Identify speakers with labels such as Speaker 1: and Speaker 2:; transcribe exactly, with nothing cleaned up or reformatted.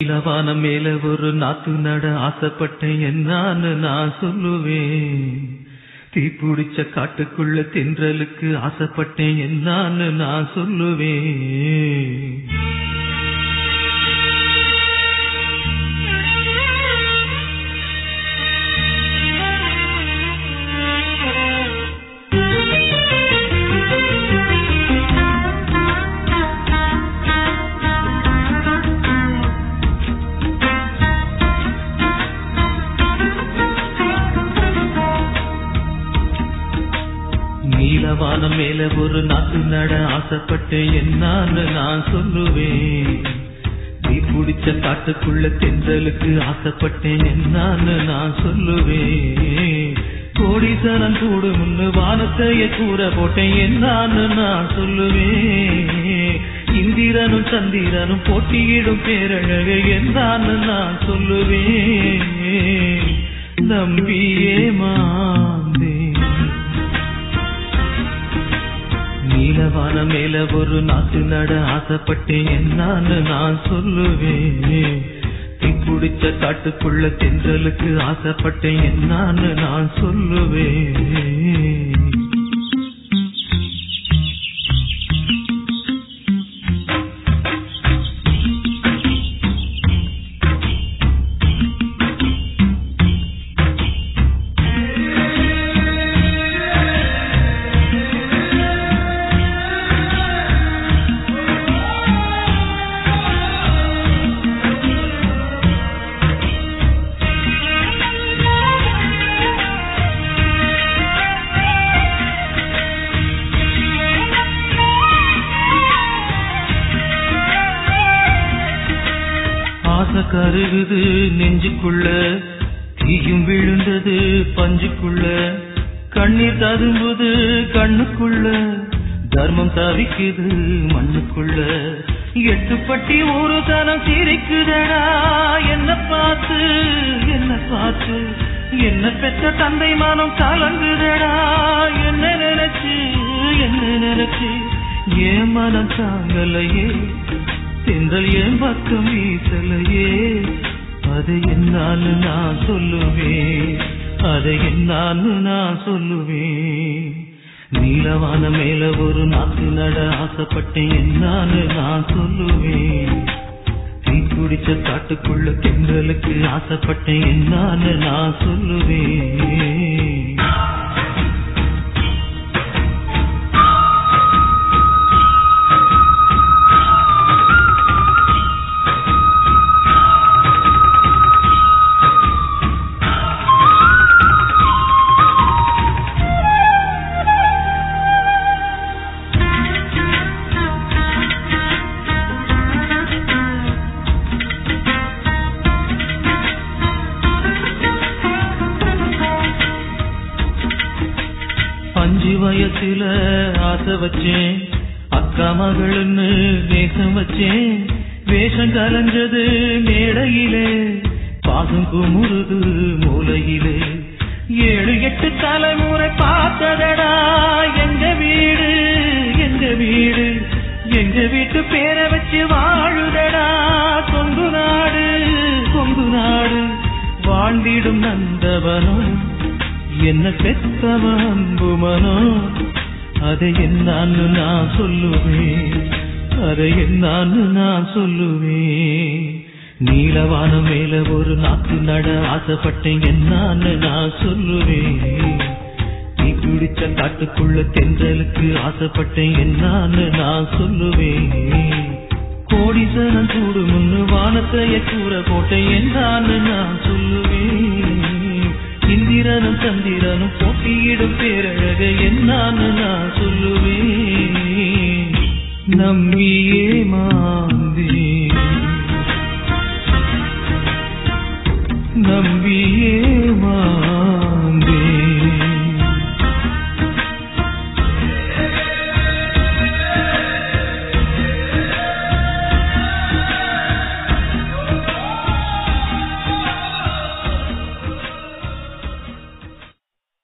Speaker 1: நீலவானம் மேல ஒரு நாத்து நட ஆசைப்பட்டேன் என்னான்னு நான் சொல்லுவேன். தீப்பிடிச்ச காட்டுக்குள்ள தென்றலுக்கு ஆசைப்பட்டேன் என்னான்னு நான் சொல்லுவேன். நீலவானம் மேல ஒரு நாத்து நட ஆசைப்பட்டேன் என்னான்னு நான் சொல்லுவேன். தீப்பிடிச்ச காட்டுக்குள்ள தென்றலுக்கு ஆசைப்பட்டேன் என்னான்னு நான் சொல்லுவேன். கோடீசனம் கூடு முன்னு வானத்தைய கூற போட்டேன் என்னான்னு நான் சொல்லுவேன். இந்திரனும் சந்திரனும் போட்டியிடும் பேரழக என்னான்னு நான் சொல்லுவேன். நம்பியே மாந்தே நீலவானம் மேல ஒரு நாத்து நட ஆசைப்பட்டேன் என்னான்னு நான் சொல்லுவேன். தீப்பிடிச்ச காட்டுக்குள்ள தென்றலுக்கு ஆசைப்பட்டேன் என்னான்னு நான் சொல்லுவேன். கருகுது நெஞ்சுக்குள்ள தீயும் விழுந்தது பஞ்சுக்குள்ள கண்ணீர் ததும்புது கண்ணுக்குள்ள தர்மம் தவிக்குது மண்ணுக்குள்ள எட்டுப்பட்டி ஒரு தனம் சிரிக்குதடா என்ன பார்த்து என்ன பார்த்து என்ன பெற்ற தந்தை மனம் கலங்குதடா என்ன நினைச்சு என்ன நினைச்சு ஏன் மனம் தாங்கலையே தென்றல் என் பக்கம் வீசலையே அதை என்னான்னு நான் சொல்லுவேன் அதை என்னான்னு நான் சொல்லுவேன். நீலவானம் மேல ஒரு நாத்து நட ஆசைப்பட்டேன் என்னான்னு நான் சொல்லுவேன். தீப்பிடிச்ச காட்டுக்குள்ள தென்றலுக்கு ஆசைப்பட்டேன் என்னான்னு நான் சொல்லுவேன். அஞ்சு வயசுல ஆசை வச்சேன் அக்கா மகளுன்னு நேசம் வச்சேன். வேஷம் கலஞ்சது மேடையிலே பாசம் குமுறுது மூலையிலே ஏழு எட்டு தலைமுறை பார்த்ததடா எங்க வீடு எங்க வீடு எங்க வீட்டு பேரை வச்சு வாழுதடா கொங்கு நாடு கொங்கு நாடு வாழ்ந்திடும் நந்தவனம் என்ன பெத்தவ அன்புமனோ அதை என்னான்னு நான் சொல்லுவேன் அதை என்னான்னு நான் சொல்லுவேன். நீலவானம் மேல ஒரு நாத்து நட ஆசைப்பட்டேன் என்னான்னு நான் சொல்லுவேன். நீ பிடிச்ச காட்டுக்குள்ள தென்றலுக்கு ஆசைப்பட்டேன் என்னான்னு நான் சொல்லுவேன். கோடீசனம் கூடு முன்னு வானத்தைய கூற போட்டேன் என்னான்னு நான் சொல்லுவேன். இந்திரனும் சந்திரனும் போட்டியிடும் பேரழக என்னான்னு நான் சொல்லுவேன். நம்பியே மா